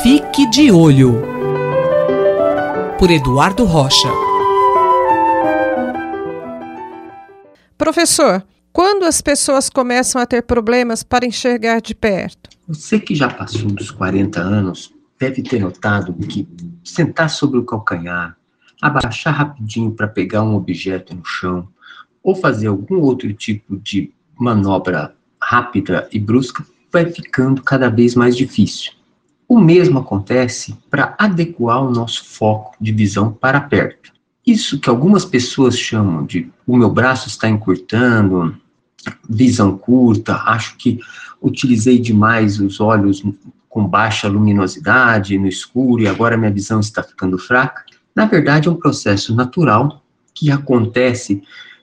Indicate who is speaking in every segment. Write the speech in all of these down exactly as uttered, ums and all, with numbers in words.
Speaker 1: Fique de Olho, por Eduardo Rocha.
Speaker 2: Professor, quando as pessoas começam a ter problemas para enxergar de perto?
Speaker 3: Você que já passou dos quarenta anos deve ter notado que sentar sobre o calcanhar, abaixar rapidinho para pegar um objeto no chão, ou fazer algum outro tipo de manobra rápida e brusca vai ficando cada vez mais difícil. O mesmo acontece para adequar o nosso foco de visão para perto. Isso que algumas pessoas chamam de o meu braço está encurtando, visão curta, acho que utilizei demais os olhos com baixa luminosidade, no escuro, e agora minha visão está ficando fraca. Na verdade, é um processo natural que acontece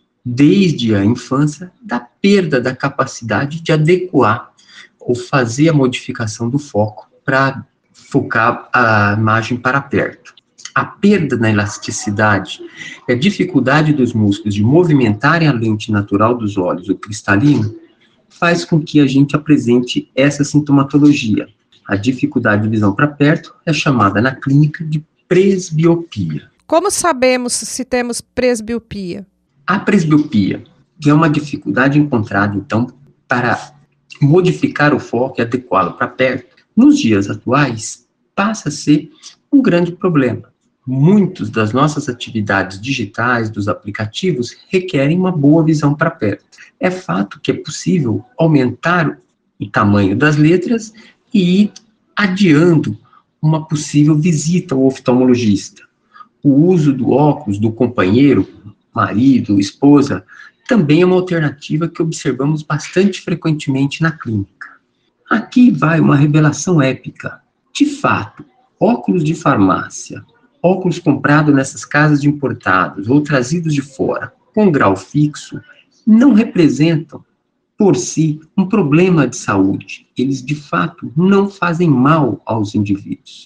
Speaker 3: desde a infância, da perda da capacidade de adequar ou fazer a modificação do foco para focar a imagem para perto. A perda na elasticidade e a dificuldade dos músculos de movimentarem a lente natural dos olhos, o cristalino, faz com que a gente apresente essa sintomatologia. A dificuldade de visão para perto é chamada na clínica de presbiopia.
Speaker 2: Como sabemos se temos presbiopia?
Speaker 3: A presbiopia é uma dificuldade encontrada, então, para modificar o foco e adequá-lo para perto. Nos dias atuais, passa a ser um grande problema. Muitas das nossas atividades digitais, dos aplicativos, requerem uma boa visão para perto. É fato que é possível aumentar o tamanho das letras e ir adiando uma possível visita ao oftalmologista. O uso do óculos do companheiro, marido, esposa, também é uma alternativa que observamos bastante frequentemente na clínica. Aqui vai uma revelação épica. De fato, óculos de farmácia, óculos comprados nessas casas de importados ou trazidos de fora, com grau fixo, não representam, por si, um problema de saúde. Eles, de fato, não fazem mal aos indivíduos.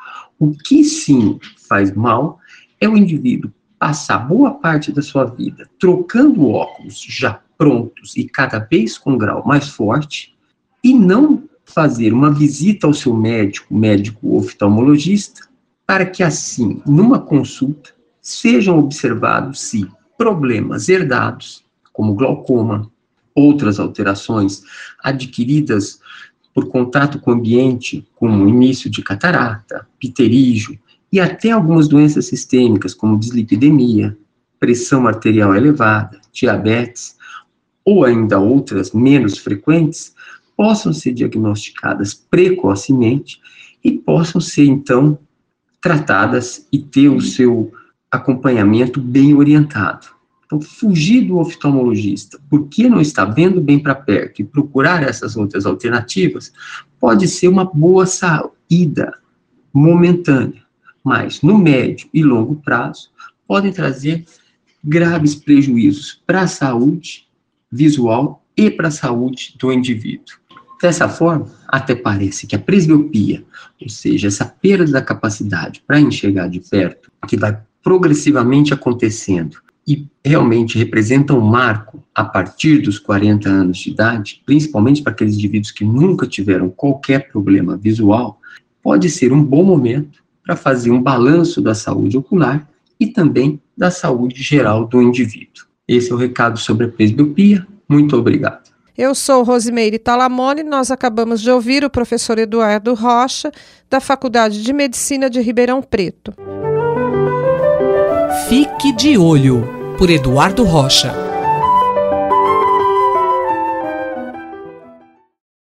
Speaker 3: O que sim faz mal é o indivíduo passar boa parte da sua vida trocando óculos já prontos e cada vez com um grau mais forte e não fazer uma visita ao seu médico, médico oftalmologista, para que assim, numa consulta, sejam observados se problemas herdados, como glaucoma, outras alterações adquiridas por contato com o ambiente, como início de catarata, pterígio, e até algumas doenças sistêmicas, como dislipidemia, pressão arterial elevada, diabetes, ou ainda outras menos frequentes, possam ser diagnosticadas precocemente e possam ser, então, tratadas e ter o seu acompanhamento bem orientado. Então, fugir do oftalmologista porque não está vendo bem para perto e procurar essas outras alternativas pode ser uma boa saída momentânea, mas no médio e longo prazo podem trazer graves prejuízos para a saúde visual e para a saúde do indivíduo. Dessa forma, até parece que a presbiopia, ou seja, essa perda da capacidade para enxergar de perto, que vai progressivamente acontecendo e realmente representa um marco a partir dos quarenta anos de idade, principalmente para aqueles indivíduos que nunca tiveram qualquer problema visual, pode ser um bom momento para fazer um balanço da saúde ocular e também da saúde geral do indivíduo. Esse é o recado sobre a presbiopia. Muito obrigado.
Speaker 2: Eu sou Rosimeire Talamone, nós acabamos de ouvir o professor Eduardo Rocha, da Faculdade de Medicina de Ribeirão Preto.
Speaker 1: Fique de Olho, por Eduardo Rocha.